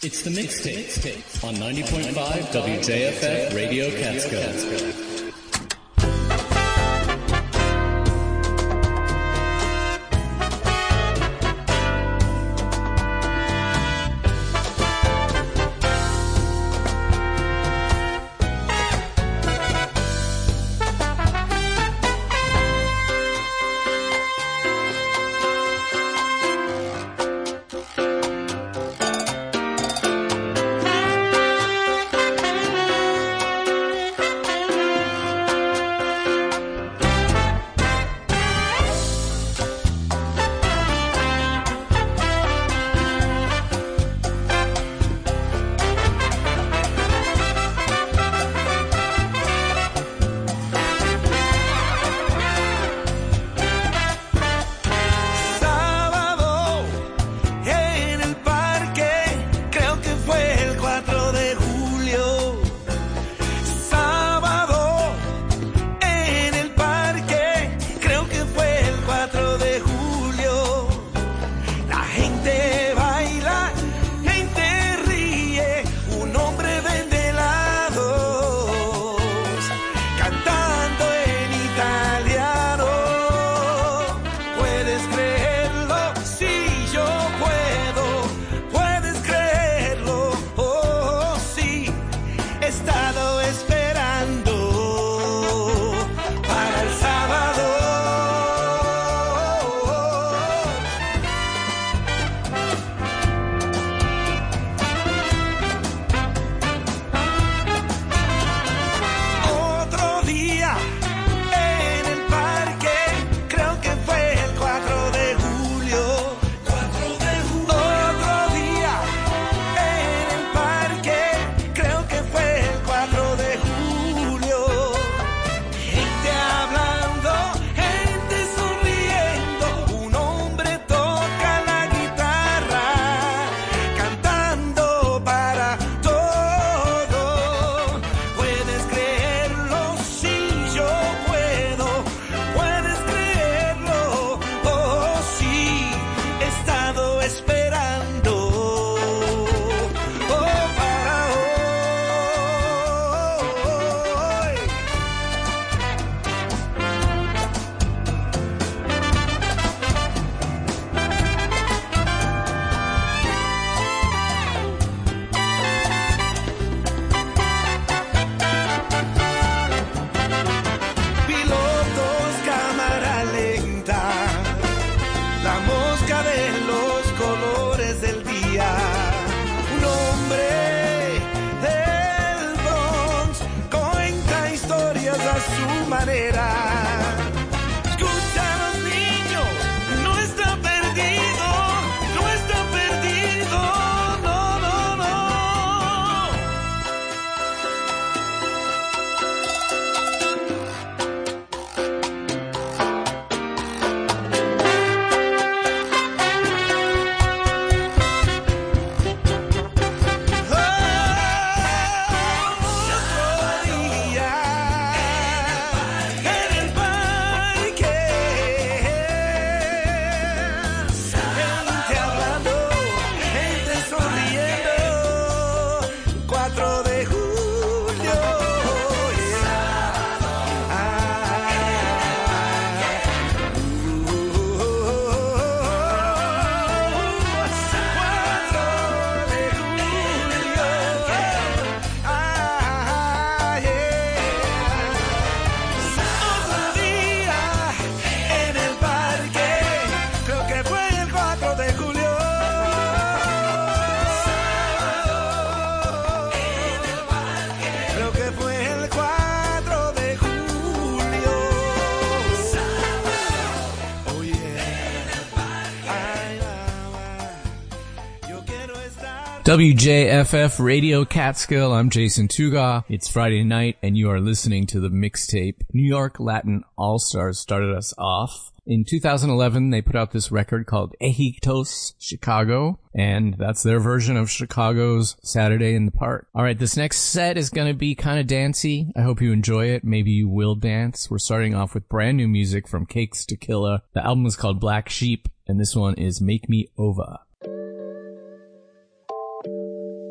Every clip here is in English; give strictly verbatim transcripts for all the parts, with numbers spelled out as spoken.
It's the Mixtape on ninety point five W J F F Radio Catskill. W J F F Radio Catskill, I'm Jason Tuga. It's Friday night and you are listening to the Mixtape. New York Latin All-Stars started us off. In two thousand eleven, they put out this record called Ejitos Chicago, and that's their version of Chicago's Saturday in the Park. Alright, this next set is gonna be kinda dancey. I hope you enjoy it. Maybe you will dance. We're starting off with brand new music from Cakes Tequila. The album is called Black Sheep, and this one is Make Me Over.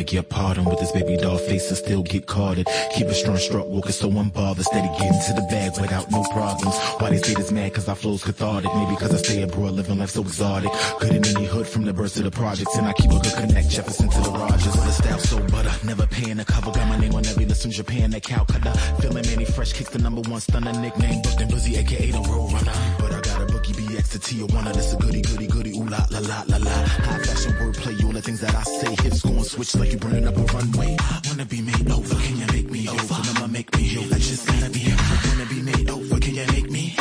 beg your pardon. With this baby doll face and still get carded. Keep it strong, struck, walking so unbothered. Steady getting to the bag without no problems. Why they say this mad? Cause I flows cathartic. Maybe cause I stay abroad, living life so exotic. Good in any hood from the birth to the projects. And I keep a good connect, Jefferson to the Rogers. With a style so butter, never paying the cover. Got my name on every list from Japan, that Calcutta. Feeling many fresh kicks, the number one stunner. Nickname booked and Buzzy, aka the road runner. But I got a bookie B X to Tijuana. This a goody, goody, goody, ooh la, la, la, la, la. High fashion wordplay, all the things that I say. Hips going switch like you burning up a runway. I wanna be made over, can you make me over? I'ma make me over, I just gotta be. I wanna be made over, can you make me?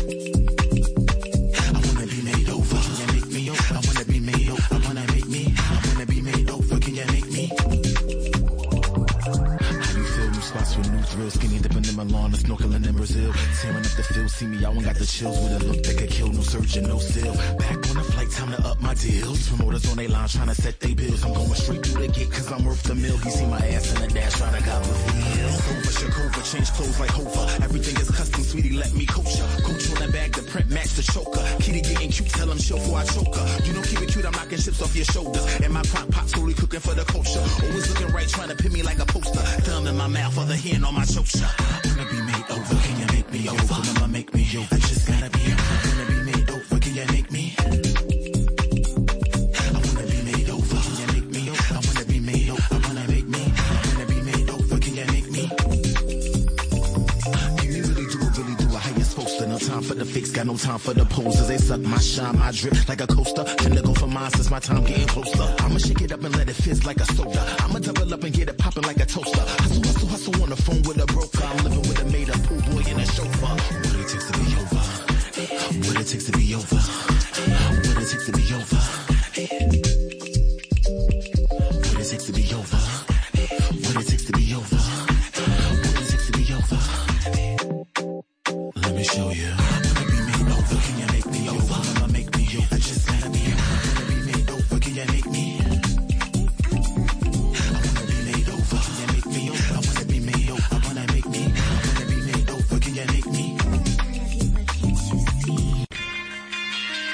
I wanna be made over, can you make me over? I wanna be made over, I wanna make me. I wanna be made over, can you make me? How you feel? New spots with new thrills, skinny dipping in Milan, and snorkeling in Brazil. Tearing up the field, see me, I won't got the chills with a look that could kill, no surgeon, no still. Back on the flight, time to up my deals. Promoters on they line trying to set they bills. I'm going straight through the gate cause I'm worth the mill. You see my ass in the dash trying to gobble the wheel. Over Shakova, change clothes like Hova. Everything is custom, sweetie, let me coach ya. Coach on the bag, the print match the choker. Kitty getting cute, tell him chill before I choke her. You don't keep it cute, I'm knocking chips off your shoulders. And my pop pop slowly cooking for the culture. Always looking right, trying to pin me like a poster. Thumb in my mouth, other hand on my choke shot. I wanna be made over, can you make me over? I'ma make me over, I just gotta be. I wanna be made over, can you make me? Time for the fakes, got no time for the posers. They suck my shine, my drip like a coaster. Finna go for mine since my time getting closer. I'ma shake it up and let it fizz like a soda. I'ma double up and get it popping like a toaster. Hustle, hustle, hustle on the phone with a broker. I'm living with a made up pool boy and a chauffeur. What it takes to be over. What it takes to be over. What it takes to be over. What it takes to be over. What it takes to be over. What it takes to be over. Let me show you. I wanna be made over, can you make me over? I'ma make me over, I just gotta be. I wanna be made over, can you make me? I wanna be made over, can you make me over? I wanna be made over, I wanna make me. I wanna be made over, can you make me?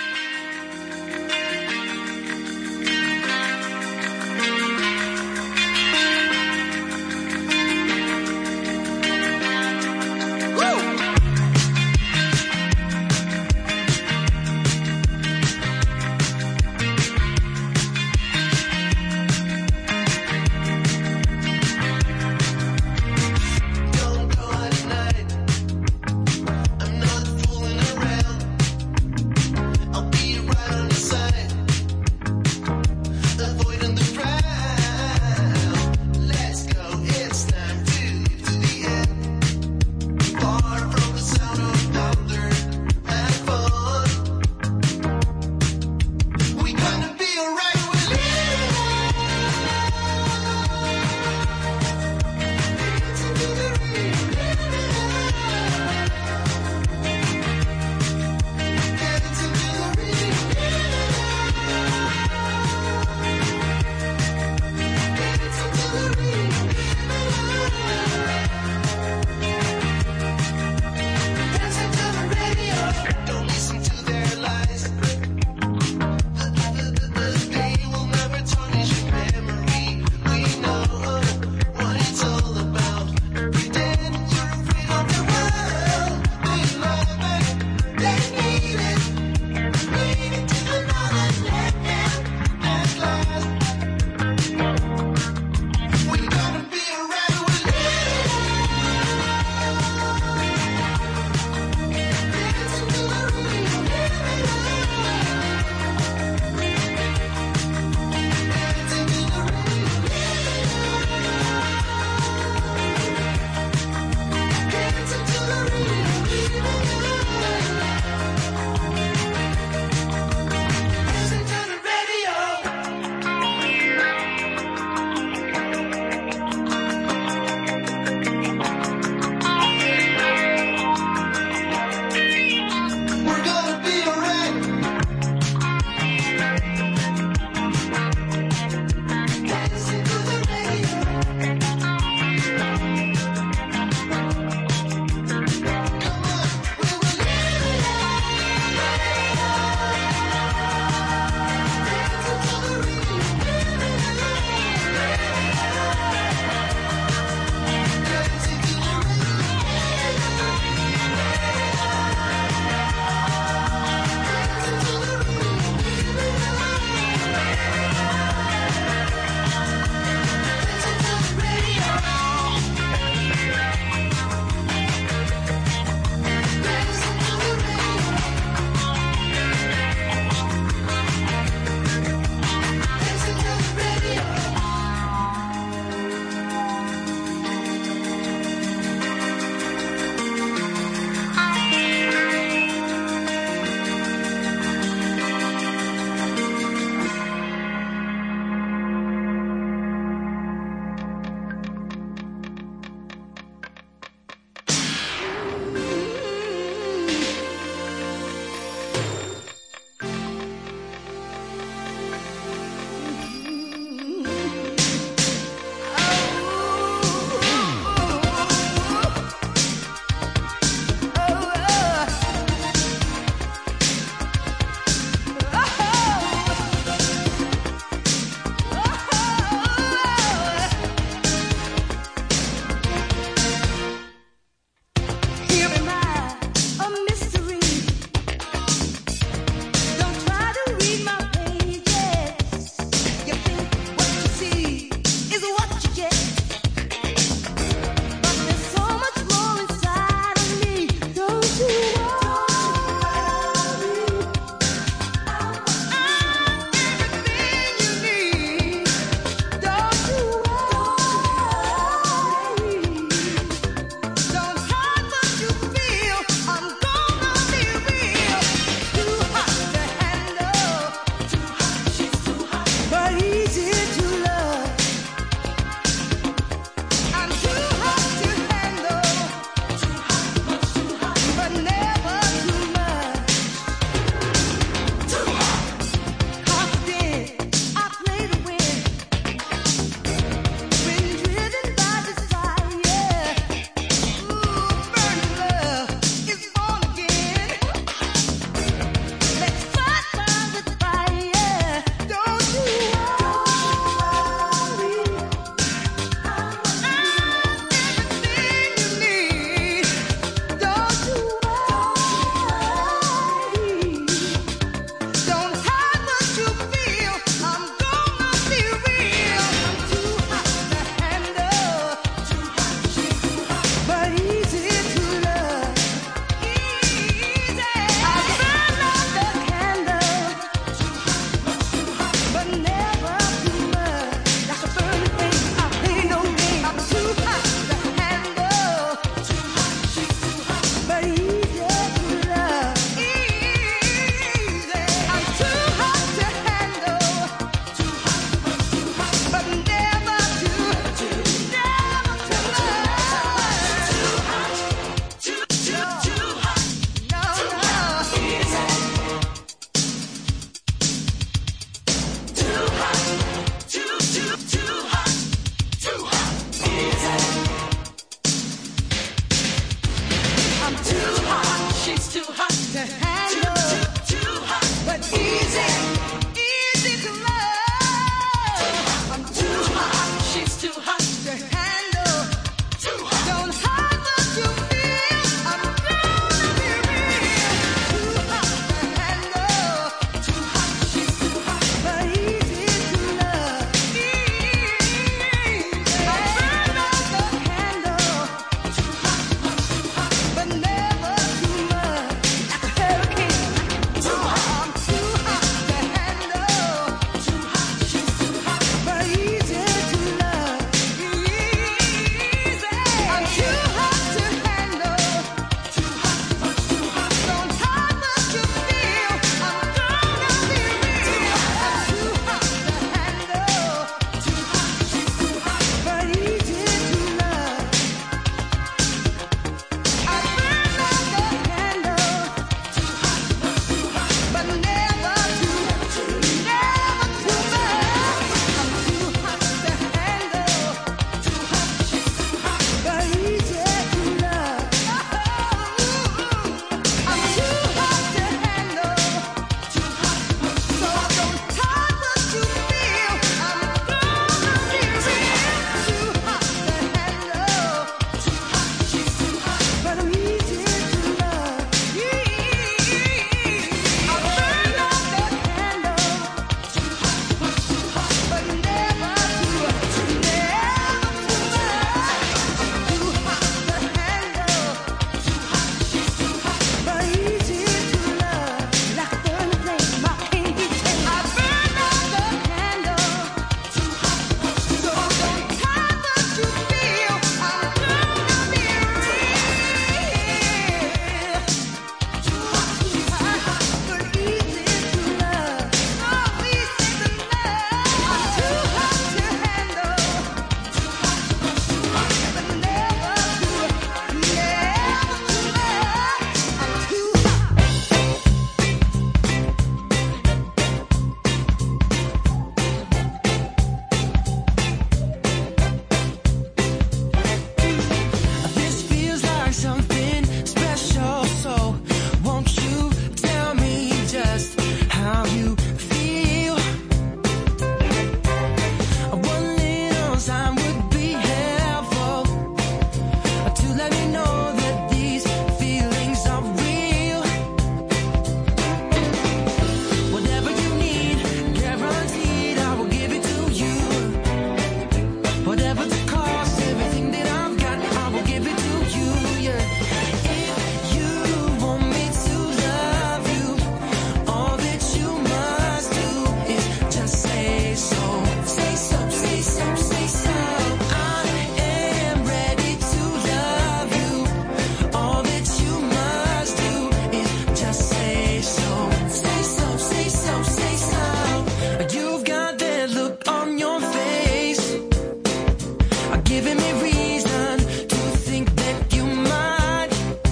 giving me reason to think that you might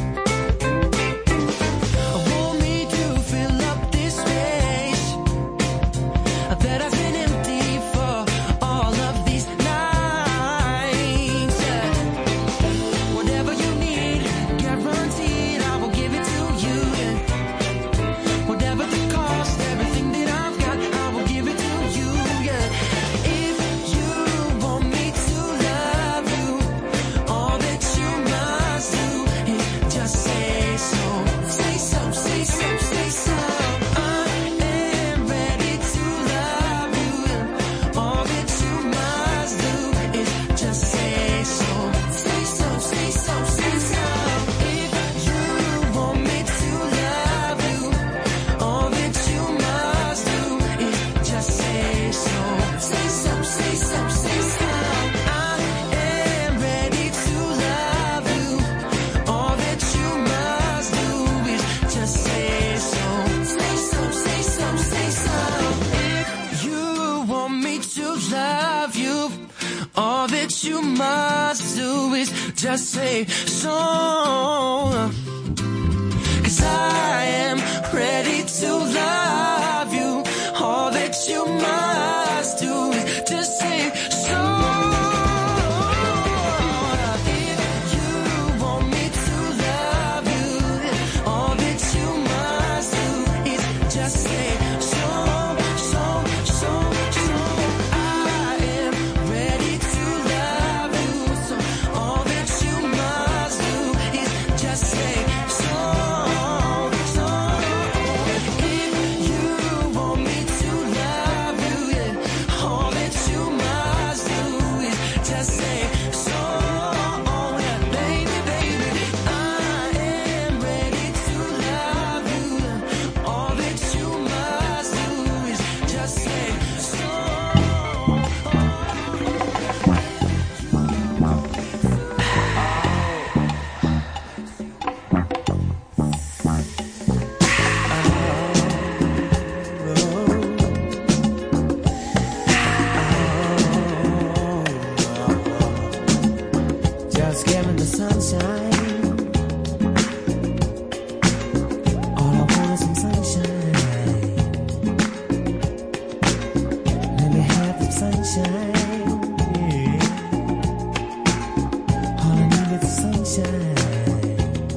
want me to fill up this space that has been empty for all of these nights. Whatever you need, guaranteed I will give it to you. Whatever the cost, everything that I've got, I will give it to you. Yeah. If you want me to love you, all that you must do is just say so. Say so, say so, say so. I am ready to love you. All that you must do is just say so. Say so, say so, say so. If you want me to love you, all that you must do is just say so. Say so, say so, say so. I am ready to love you. All that you must do is just say so. Say so, say so, say so. If you want me to love you, all that you must do is just say so. 'Cause I am ready to love you. All that you must do is just say so. If you want me to love you, all that you must do is just say so, so, so, so. I am ready to love you. So all that you must do is just say so, so. If you want me to love you, yeah, all that you must do is just say so. Yeah, baby, baby, I am ready to love you. All that you must do is just say so. Just give me the sunshine. All I want is some sunshine. Let me have the sunshine. Yeah. All I need is the sunshine.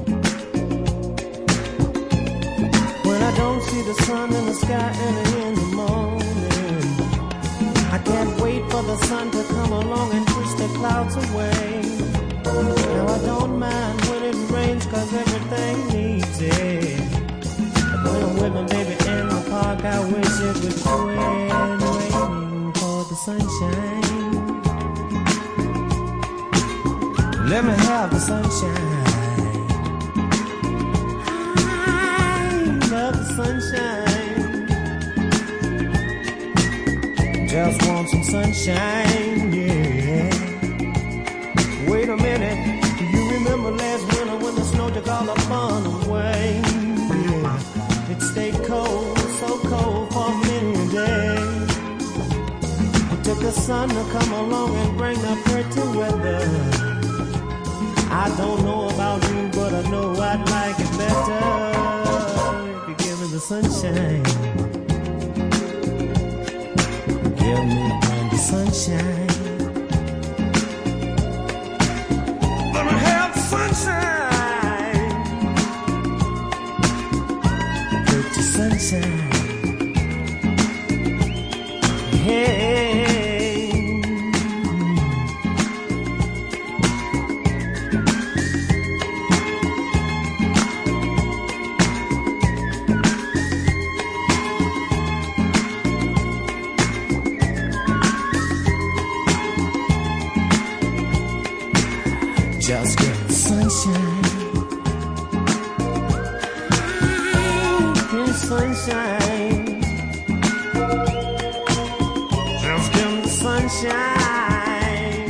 When I don't see the sun in the sky early in the morning, I can't wait for the sun to come along and push the clouds away. Now I don't mind when it rains 'cause everything needs it. But when I'm with my baby in the park, I wish it would quit raining for the sunshine. Let me have the sunshine. I love the sunshine. Just want some sunshine, yeah. Wait a minute, do you remember last winter when the snow took all the fun away? Yeah, it stayed cold, so cold for many a day. It took the sun to come along and bring the pretty weather. I don't know about you, but I know I'd like it better if you give me the sunshine. Give me the sunshine. Let me have the sunshine. Pretty sunshine. Hey. Just give me sunshine. Give me sunshine. Just give me sunshine.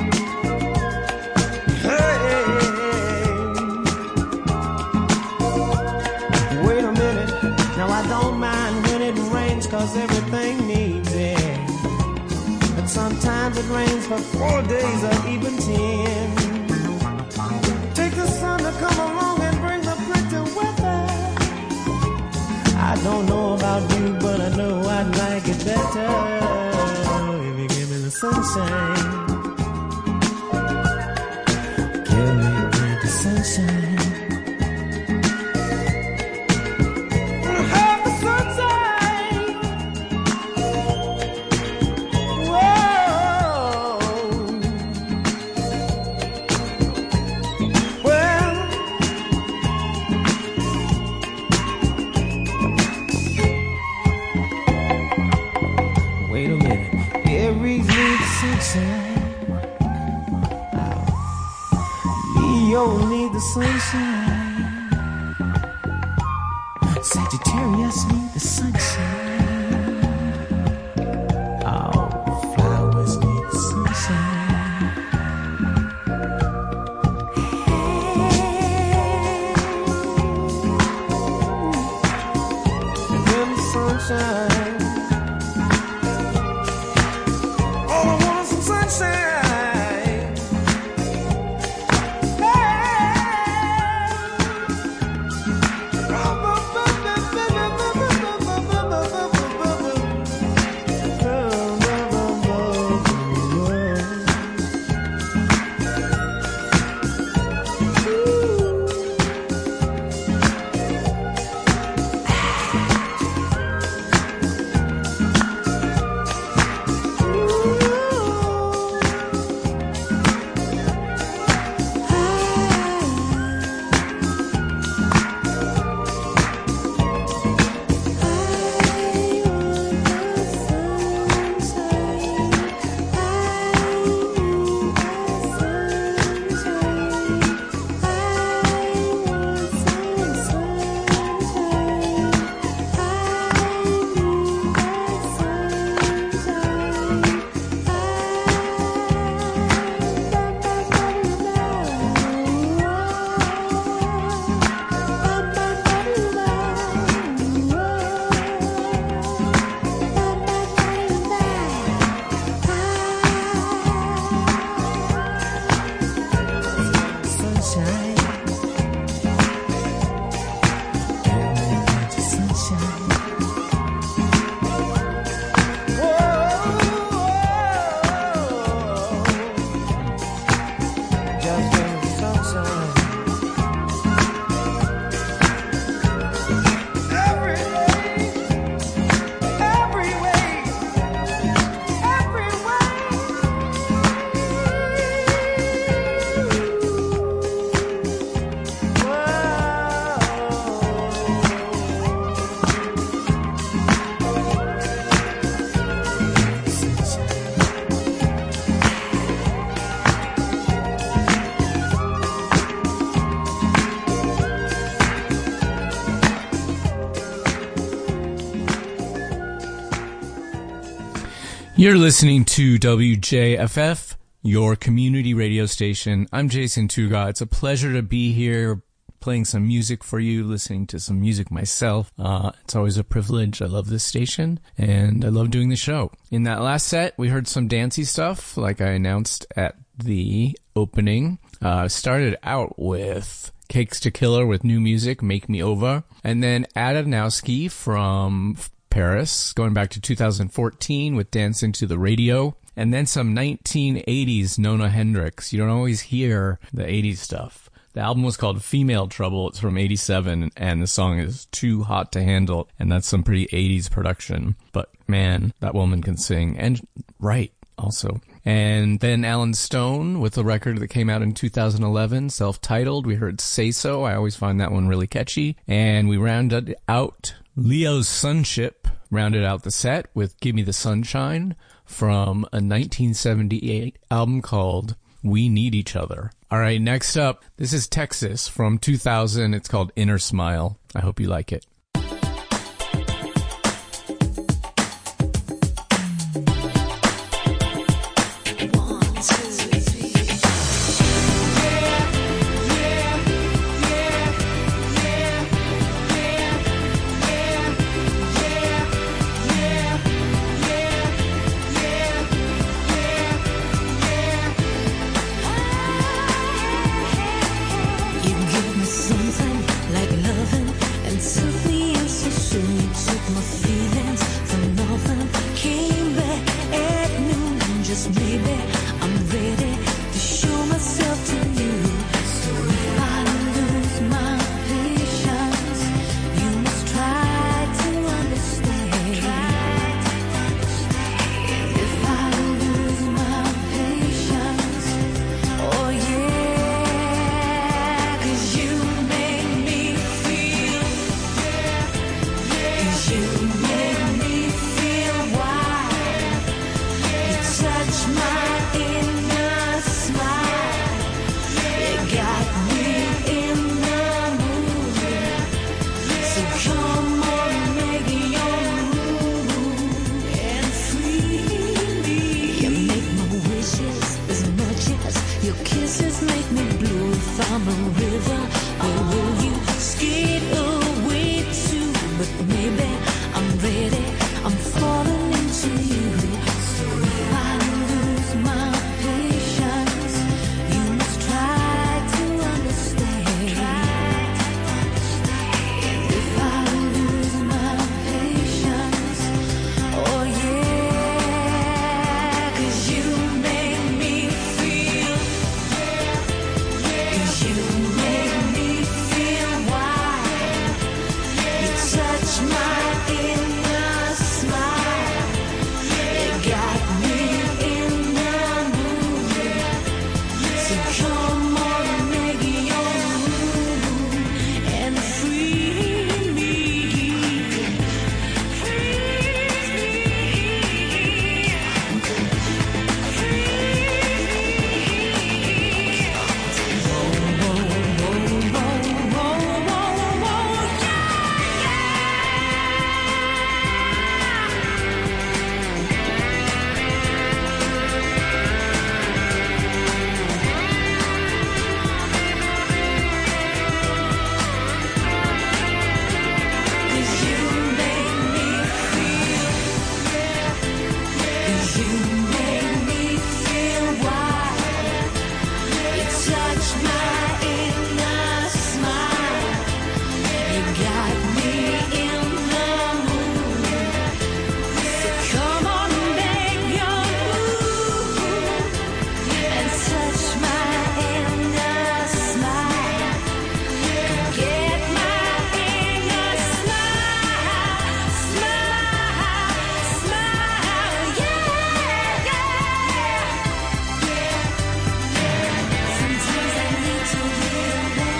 Hey. Wait a minute. Now I don't mind when it rains 'cause everything needs it. But sometimes it rains for four days or even ten. Take the sun to come along and bring the pretty weather. I don't know about you, but I know I'd like it better if you give me the sunshine. Give me the sunshine. Have the sunshine. Whoa. Well, wait a minute. Aries needs sunshine. Leo need the sunshine. Sagittarius need the sunshine. Oh, flowers need the sunshine. And then the sunshine. All I want is some sunshine. You're listening to W J F F, your community radio station. I'm Jason Tuga. It's a pleasure to be here playing some music for you, listening to some music myself. Uh, it's always a privilege. I love this station, and I love doing the show. In that last set, we heard some dancey stuff, like I announced at the opening. Uh, started out with Cakes to Killer with new music, Make Me Over, and then Adamowski from Paris, going back to two thousand fourteen with Dancing to the Radio, and then some nineteen eighties Nona Hendryx. You don't always hear the eighties stuff. The album was called Female Trouble. It's from eighty-seven, and the song is Too Hot to Handle, and that's some pretty eighties production. But man, that woman can sing, and write also. And then Alan Stone with a record that came out in two thousand eleven, self-titled. We heard Say So. I always find that one really catchy. And we rounded out Leo's Sunship, rounded out the set with Give Me the Sunshine from a nineteen seventy-eight album called We Need Each Other. All right, next up, this is Texas from two thousand. It's called Inner Smile. I hope you like it. Yeah. just make me blue. If I'm a river, where will you skate away to? But maybe I'm ready, I'm falling into you. So if I lose my patience, you must try to understand. And if I lose my patience, oh yeah, 'cause you make me feel, 'cause you make me feel wild. You touch my inner smile. You got me in the mood. So come on, make your move and free me. Cause you make me feel, cause you make me feel wild. You touch my inner smile. You got me in the mood. So come on, make your move and touch my inner smile. Get my inner smile, smile, smile, yeah, yeah. Sometimes I need to hear that.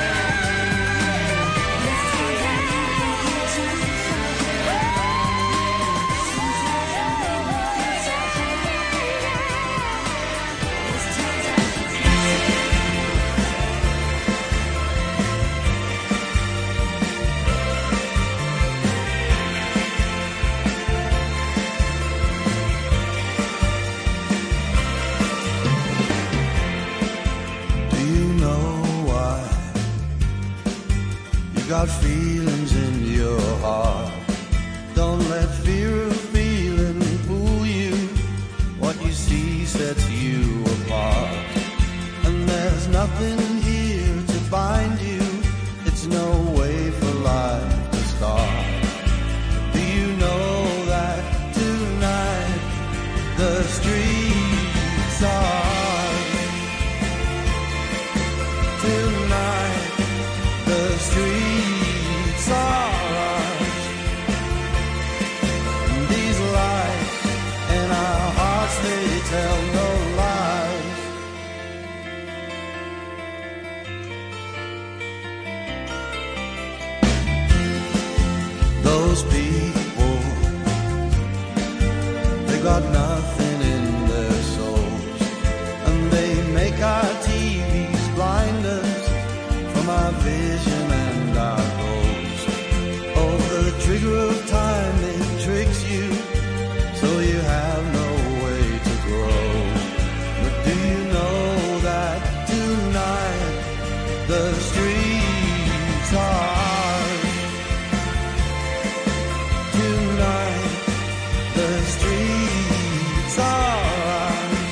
Sometimes I need to hear Do you know why you got feelings in your heart? Don't let fear of feeling fool you. What you see sets you apart. And there's nothing here to bind you. It's no way for life to start. Do you know that tonight the streets are Tonight, the streets are ours. These lights in our hearts, they tell no lies. Those people, they got nothing in their souls, and they make our T Vs blind us from our vision and our goals. Oh, the trigger of time, it tricks you, so you have no way to grow. But do you know that tonight the streets are ours? Tonight the streets are ours.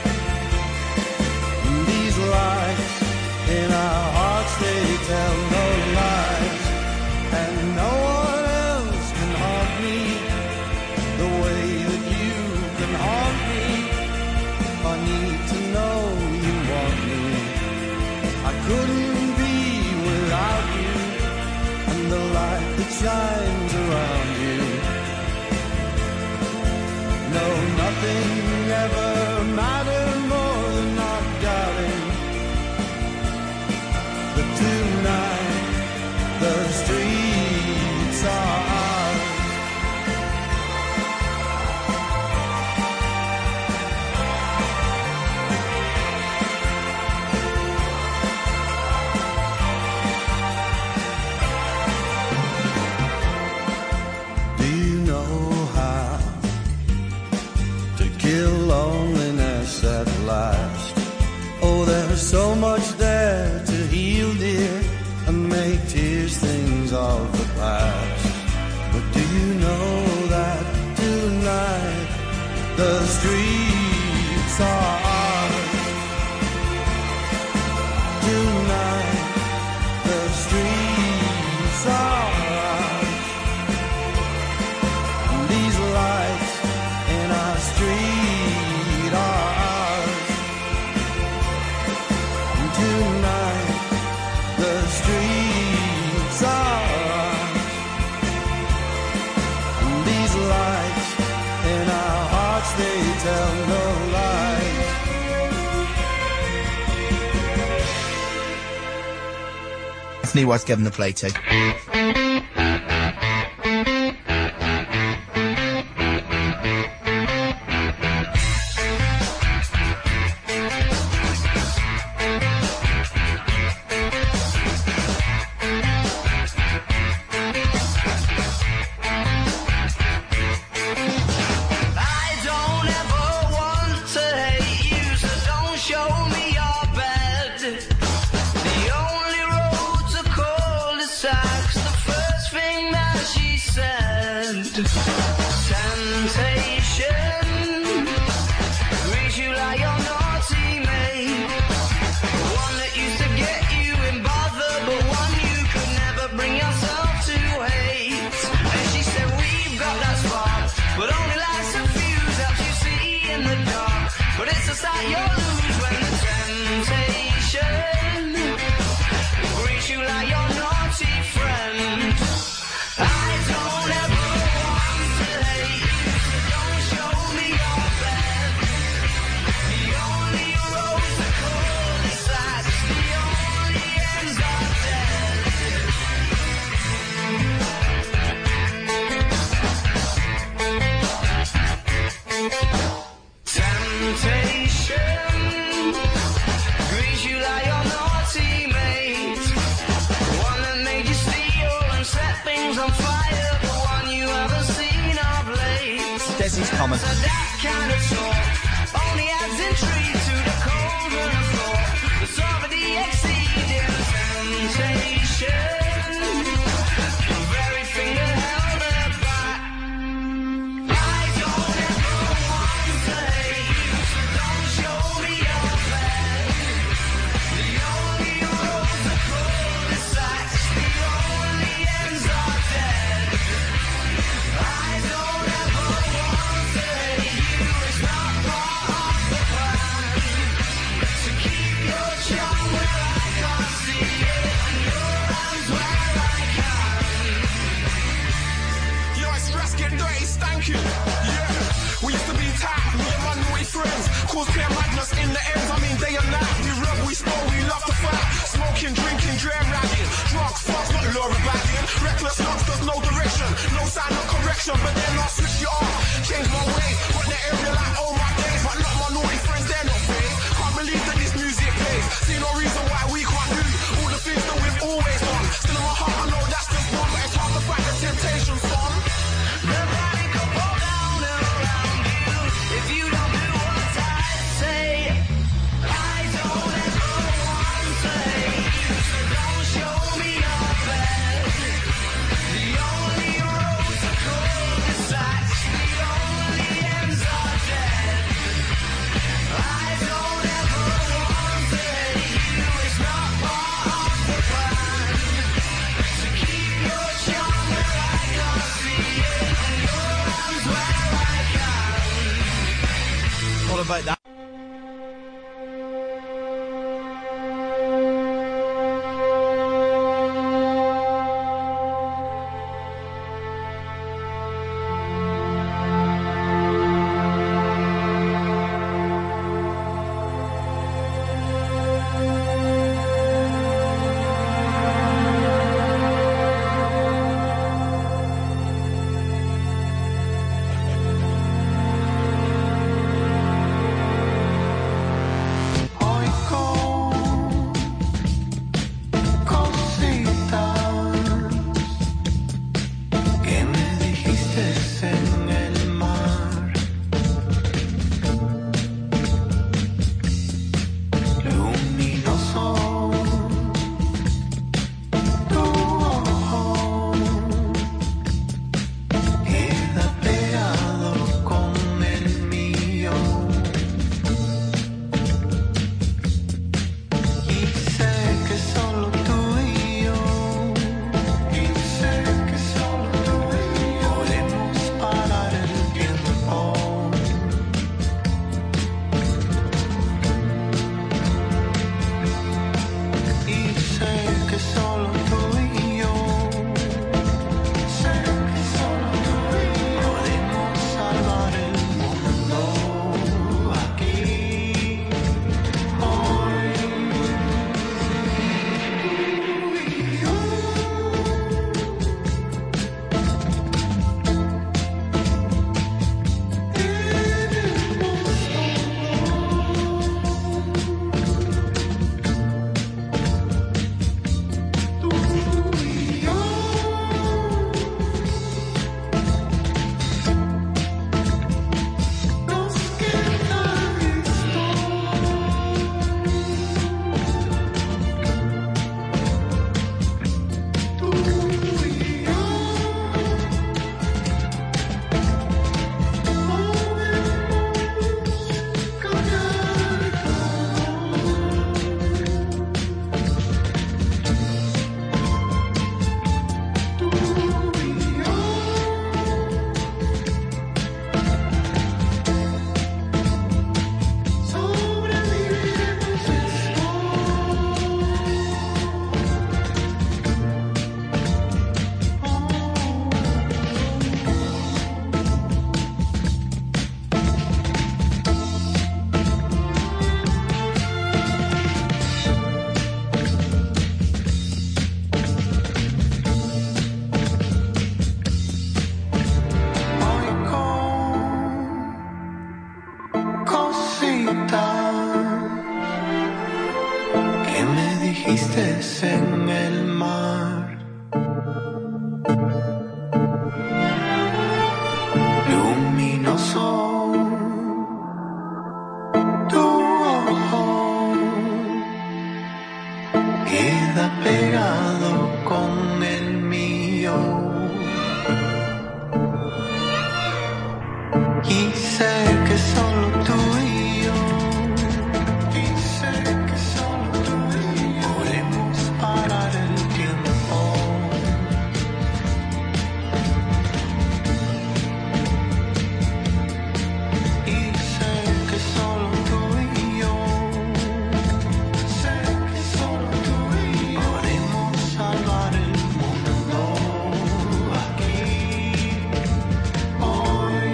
These lights in our hearts, they tell no lies. And no one else can haunt me the way that you can haunt me. I need to know you want me. I couldn't be without you, and the light that shines around you. No, nothing ever mattered more than not darling. But tonight the streets are ours. Do you know how to kill lonely so much there to heal, dear, and make tears things of the past. But do you know that tonight the streets are ours? Tonight the streets are ours. And these lights in our street are ours. And tonight the streets are ours. And these lights in our hearts, they tell no lies. Definitely worth giving the play to. The only road to cul-de-sacs, the only ends are dead. peces en el mar. Luminoso tu ojo queda pegado con el mío. Y sé que solo tú y yo, y sé que solo tú y yo podemos parar el tiempo. Y sé que solo tú y yo, sé que solo tú y yo podemos salvar el mundo aquí, hoy.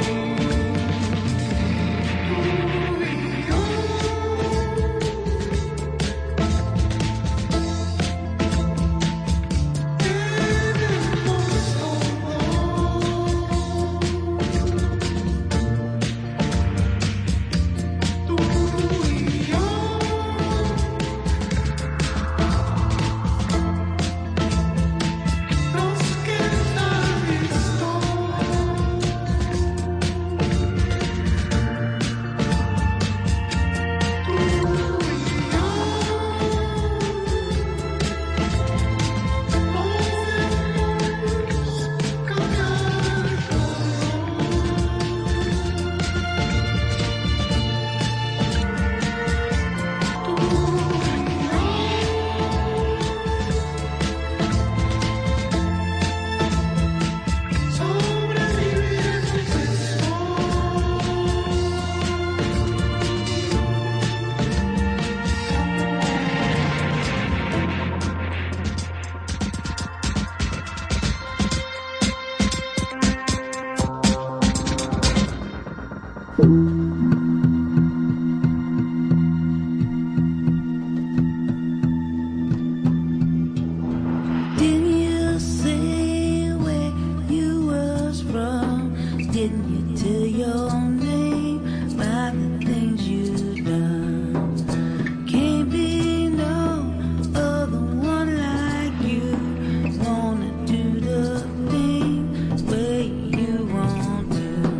Didn't you say where you was from? Didn't you tell your name by the things you done? Can't be no other one like you. Wanna do the thing where you want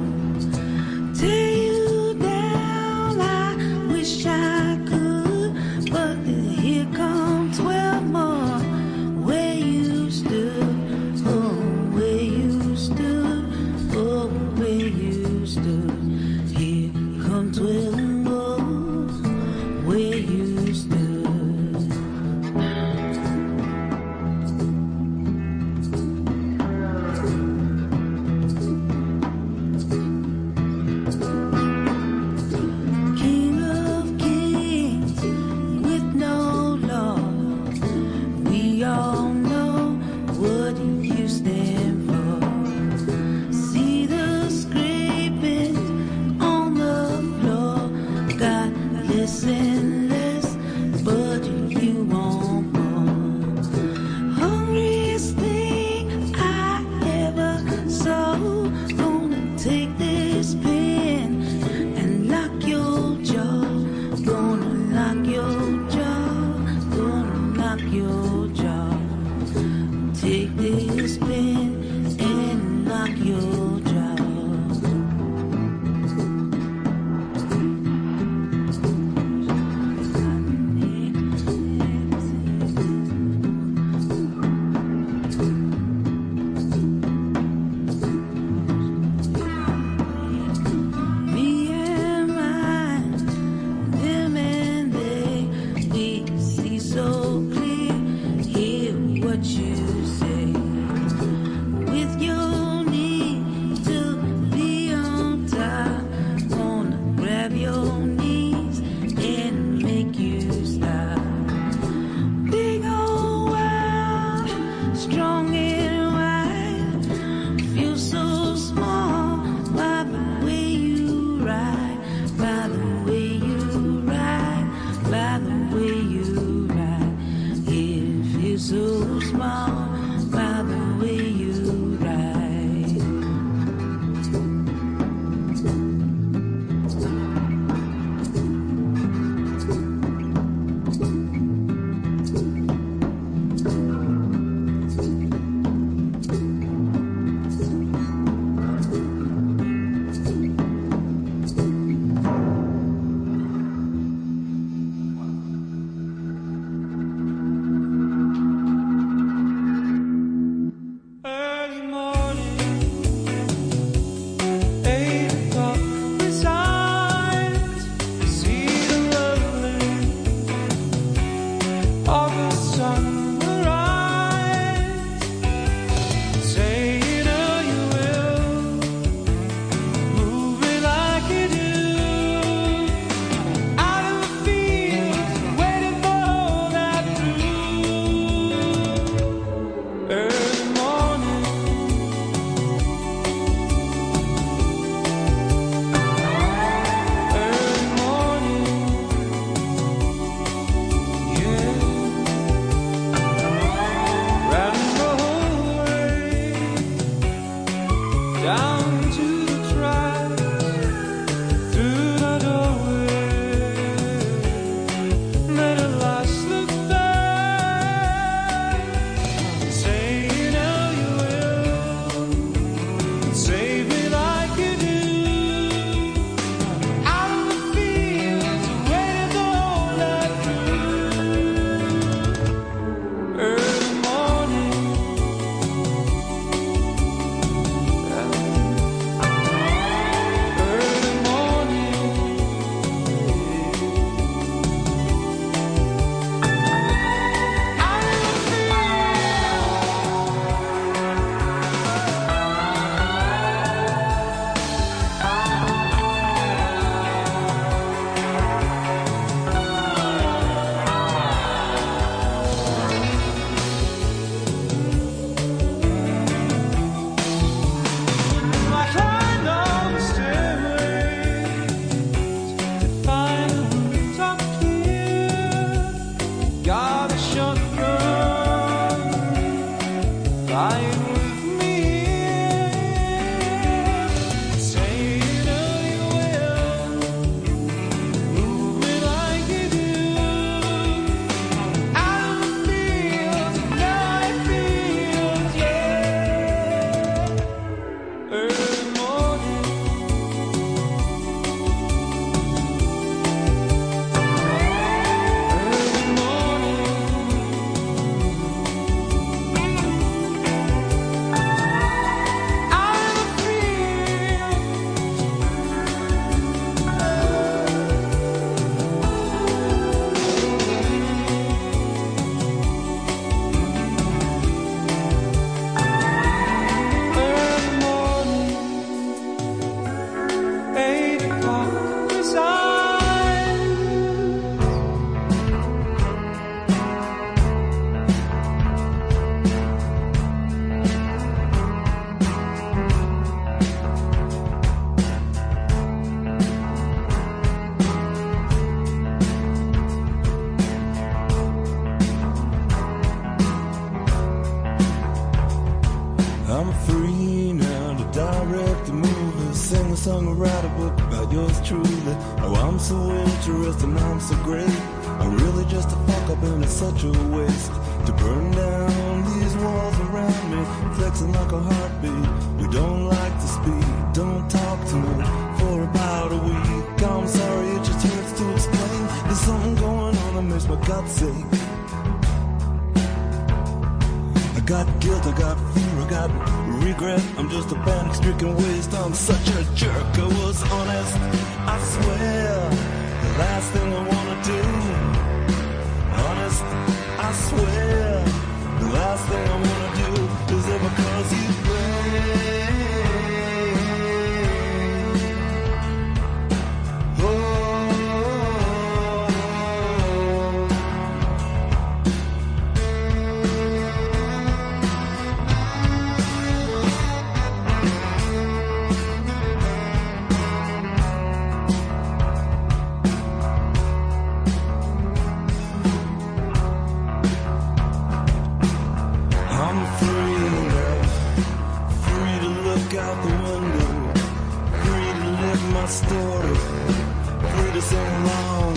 to. Tear you down, I wish I could, but here come twelve more. Where you stood, oh, where you stood, oh, where you stood. Here come twelve more, where you stood. King of kings with no law. We all know what you stand for. See the scrapings on the floor. Got less and less, but you want more. Hungriest thing I ever saw. Gonna take this pen and lock your jaw. Gonna lock your jaw. Gonna lock your jaw. Take this pen and lock your jaw. Me and mine, them and they, we see so clear, hear what you say. With your need to be on top, wanna grab your knees and make you stop. Big old world, strong and wide, feel so small by the way you ride, by the way you ride, by the way you ride. It feels so small by the way you ride. free now to direct a movie, sing a song, or write a book about yours truly. Oh, I'm so interested and I'm so great. I'm really just a fuck up and it's such a waste to burn down these walls around me, flexing like a heartbeat. We don't like to speak, don't talk to me for about a week. I'm sorry, it just hurts to explain. There's something going on that makes my guts ache. I got guilt, I got fear, I got regret. I'm just a panic-stricken waste. I'm such a jerk. I was honest, I swear. The last thing I wanna do. Honest, I swear. The last thing I wanna do is ever cause you pain. Oh. Story, free to sing along.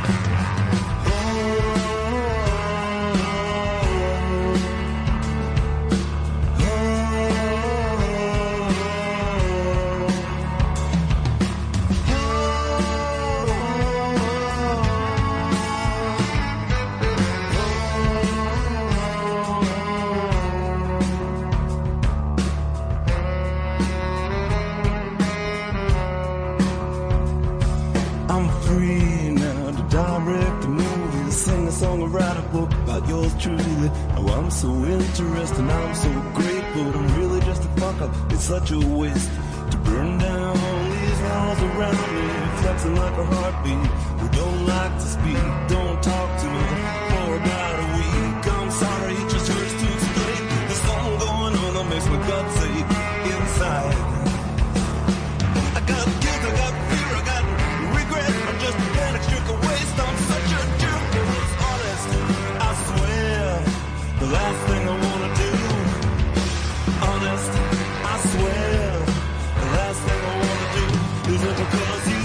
Yours truly. Oh, I'm so interested and I'm so great, but I'm really just a fuck up. It's such a waste to burn down these walls around me, flexing like a heartbeat. We don't like to speak, don't talk to me for about a week. I'm sorry, it just hurts to explain. There's something going on that makes my guts ache inside. I got guilt, I got fear, I got regret. I'm just a panic-stricken waste. I'm such a jerk. It was honest, I swear. The last thing I wanna do. Honest, I swear. The last thing I wanna do is ever cause you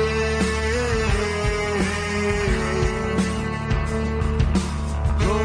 pain. Oh.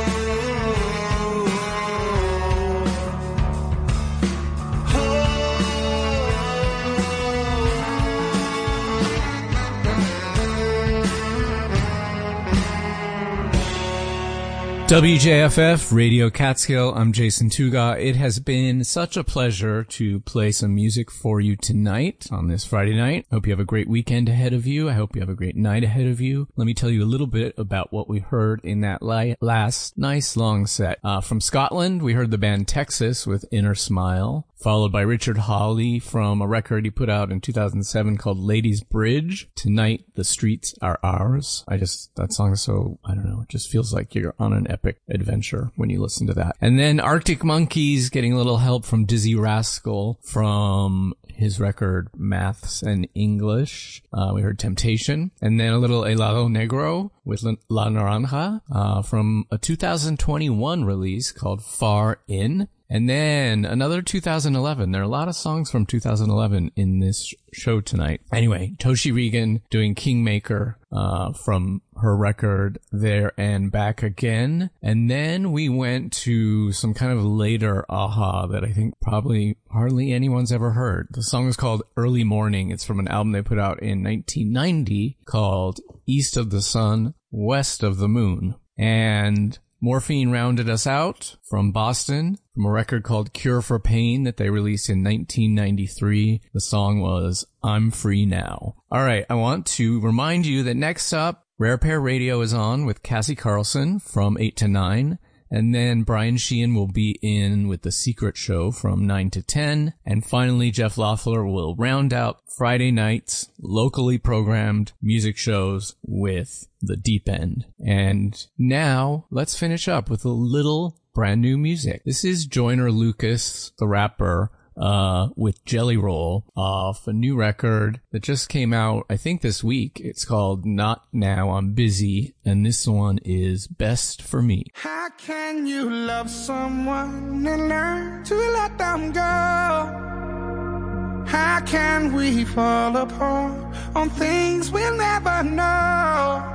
W J F F Radio Catskill. I'm Jason Tuga. It has been such a pleasure to play some music for you tonight on this Friday night. I hope you have a great weekend ahead of you. I hope you have a great night ahead of you. Let me tell you a little bit about what we heard in that li- last nice long set. Uh, from Scotland, we heard the band Texas with Inner Smile, followed by Richard Hawley from a record he put out in two thousand seven called Ladies Bridge. Tonight, the Streets Are Ours. I just, that song is so, I don't know, it just feels like you're on an epic adventure when you listen to that. And then Arctic Monkeys getting a little help from Dizzy Rascal from his record Maths and English. Uh, we heard Temptation. And then a little Helado Negro with La Naranja uh, from a two thousand twenty-one release called Far In. And then another two thousand eleven. There are a lot of songs from two thousand eleven in this show tonight. Anyway, Toshi Regan doing Kingmaker uh from her record There and Back Again. And then we went to some kind of later aha that I think probably hardly anyone's ever heard. The song is called Early Morning. It's from an album they put out in nineteen ninety called East of the Sun, West of the Moon. And Morphine rounded us out from Boston, from a record called Cure for Pain that they released in nineteen ninety-three. The song was I'm Free Now. All right, I want to remind you that next up, Rare Pair Radio is on with Cassie Carlson from eight to nine. And then Brian Sheehan will be in with The Secret Show from nine to ten. And finally, Jeff Loeffler will round out Friday night's locally programmed music shows with The Deep End. And now, let's finish up with a little brand new music. This is Joyner Lucas, the rapper, uh, with Jelly Roll off a new record that just came out, I think this week. It's called Not Now, I'm Busy, and this one is Best for Me. How can you love someone and learn to let them go? How can we fall apart on things we'll never know?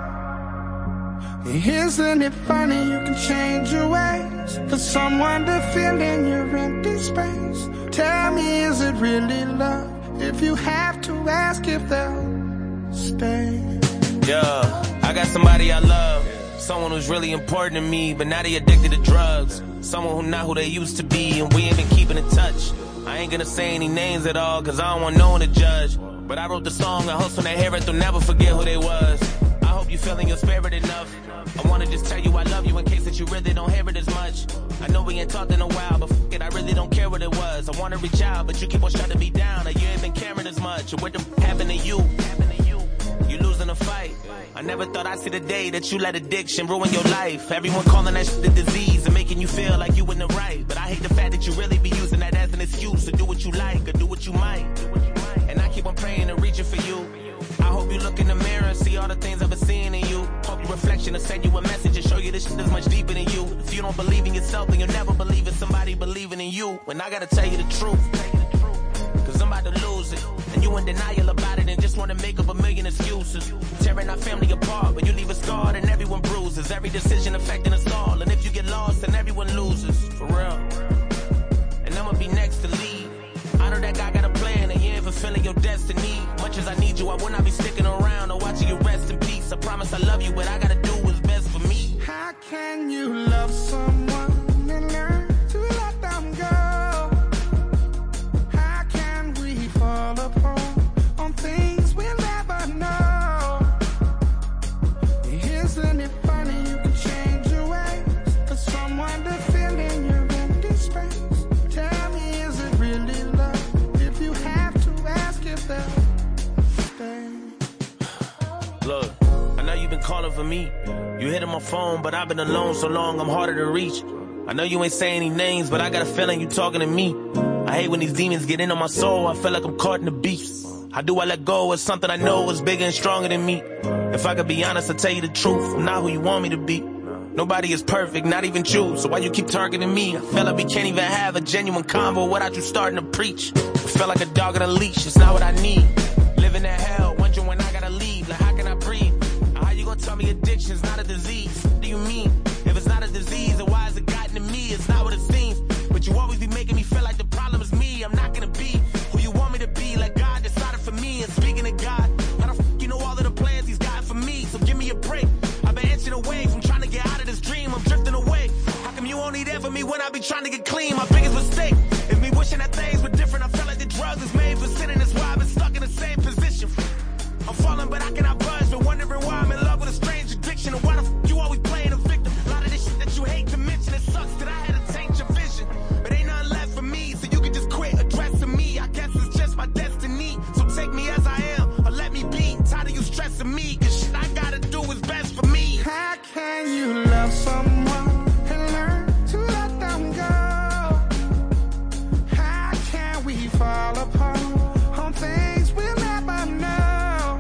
Isn't it funny you can change your ways for someone to fill in your empty space? Tell me, is it really love if you have to ask if they'll stay? Yeah, I got somebody I love, someone who's really important to me, but now they addicted to drugs. Someone who not who they used to be, and we ain't been keeping in touch. I ain't gonna say any names at all, cause I don't want no one to judge. But I wrote the song, I hope when they hear it, they'll never forget who they was. I hope you feeling your spirit enough. I wanna just tell you I love you in case that you really don't hear it as much. I know we ain't talked in a while, but f it, I really don't care what it was. I wanna reach out, but you keep on shutting me down, like you ain't been caring as much. What the f happened to you? You losing a fight. I never thought I'd see the day that you let addiction ruin your life. Everyone calling that shit the disease and making you feel like you in the right. But I hate the fact that you really be using that as an excuse to do what you like or do what you might. And I keep on praying and reaching for you. I hope you look in the mirror and see all the things I've been seeing in you. Hope your reflection will send you a message and show you this shit is much deeper than you. If you don't believe in yourself, then you'll never believe in somebody believing in you. And I gotta tell you the truth, cause I'm about to lose it. And you in denial about it and just wanna make up a million excuses. Tearing our family apart, but you leave us scarred and everyone bruises. Every decision affecting us all, and if you get lost, then everyone loses. For real. And I'ma be next to lead. I know that guy got a plan and you ain't fulfilling your destiny. Much as I need you, I will not be sticking around or watching you rest in peace. I promise I love you, but I gotta do what's best for me. How can you love someone and learn to let them go? How can we fall apart on things we'll never know? Isn't it funny you can change your ways for someone to fill in your empty space? Tell me, is it really love if you have to ask if they'll stay? Look, I know you've been calling for me. You hitting my phone, but I've been alone so long I'm harder to reach. I know you ain't saying any names, but I got a feeling you talking to me. I hate when these demons get in on my soul, I feel like I'm caught in the beast. How do I let go of something I know is bigger and stronger than me? If I could be honest, I'll tell you the truth, I'm not who you want me to be. Nobody is perfect, not even you, so why you keep targeting me? I feel like we can't even have a genuine convo without you starting to preach. I feel like a dog on a leash, it's not what I need. Living in hell, wondering when I gotta leave, like how can I breathe? How you gonna tell me addiction's not a disease? What do you mean? If it's not a disease, then why has it gotten to me? It's not what it seems. But you always be making me feel like the problem is me. I'm not gonna be who you want me to be, like God decided for me. And speaking of God, how the f you know all of the plans he's got for me? So give me a break. I've been inching away from trying to get out of this dream. I'm drifting away. How come you only there for me when I be trying to get clean? My biggest mistake is me wishing that things were different. I felt like the drugs is made for sinning. That's why I've been stuck in the same position. I'm falling, but I cannot budge. Been wondering why I'm in love with a strange addiction. And why the f you always playing a victim? A lot of this shit that you hate to mention. It sucks that I had to change your vision. But ain't nothing left for me, so you can just quit addressing me. I guess it's just my destiny. So take me as I am, or let me be. Tired of you stressing me, cause shit I gotta do is best for me. How can you love someone and learn to let them go? How can we fall apart on things we'll never know?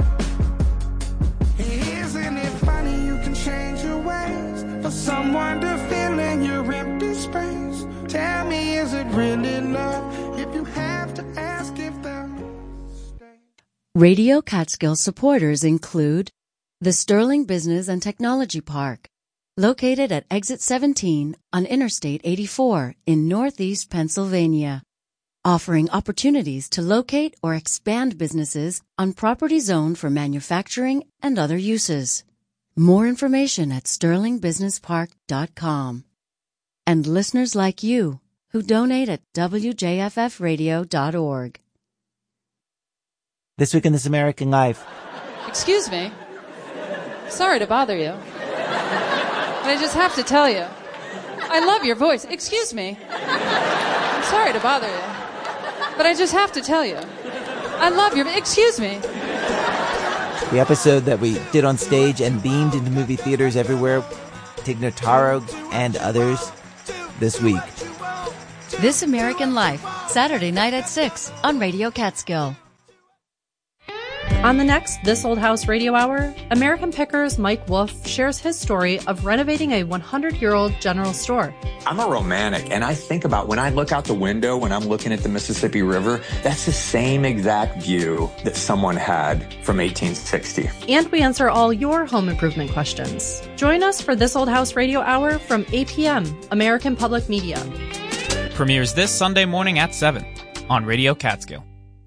Isn't it funny you can change your ways for someone to fill in your empty space? Tell me, is it really love if you have to ask if they'll stay? Radio Catskill supporters include the Sterling Business and Technology Park, located at Exit seventeen on Interstate eighty-four in Northeast Pennsylvania, offering opportunities to locate or expand businesses on property zoned for manufacturing and other uses. More information at sterling business park dot com. And listeners like you who donate at w j f f radio dot org. This Week in This American Life. Excuse me. Sorry to bother you. But I just have to tell you. I love your voice. Excuse me. I'm sorry to bother you. But I just have to tell you. I love your... Excuse me. The episode that we did on stage and beamed into movie theaters everywhere. Tig Notaro and others this week. This American Life, Saturday night at six on Radio Catskill. On the next This Old House Radio Hour, American Pickers Mike Wolf shares his story of renovating a hundred-year-old general store. I'm a romantic, and I think about when I look out the window when I'm looking at the Mississippi River, that's the same exact view that someone had from eighteen sixty. And we answer all your home improvement questions. Join us for This Old House Radio Hour from eight p.m., American Public Media. Premieres this Sunday morning at seven on Radio Catskill.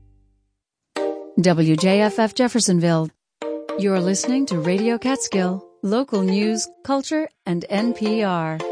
W J F F Jeffersonville. You're listening to Radio Catskill, local news, culture, and N P R.